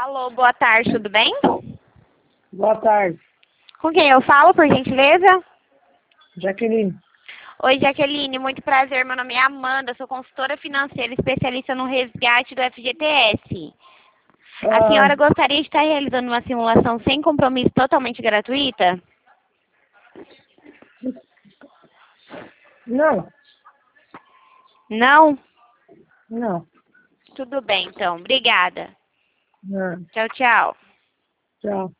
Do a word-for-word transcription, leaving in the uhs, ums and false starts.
Alô, boa tarde, tudo bem? Boa tarde, Com quem eu falo, por gentileza? Jaqueline. Oi, Jaqueline, muito prazer. Meu nome é Amanda, sou consultora financeira especialista no resgate do F G T S. A Ah, senhora gostaria de estar realizando uma simulação sem compromisso totalmente gratuita? não, Não? não, Tudo bem, então. Obrigada. não, Tchau, tchau. tchau.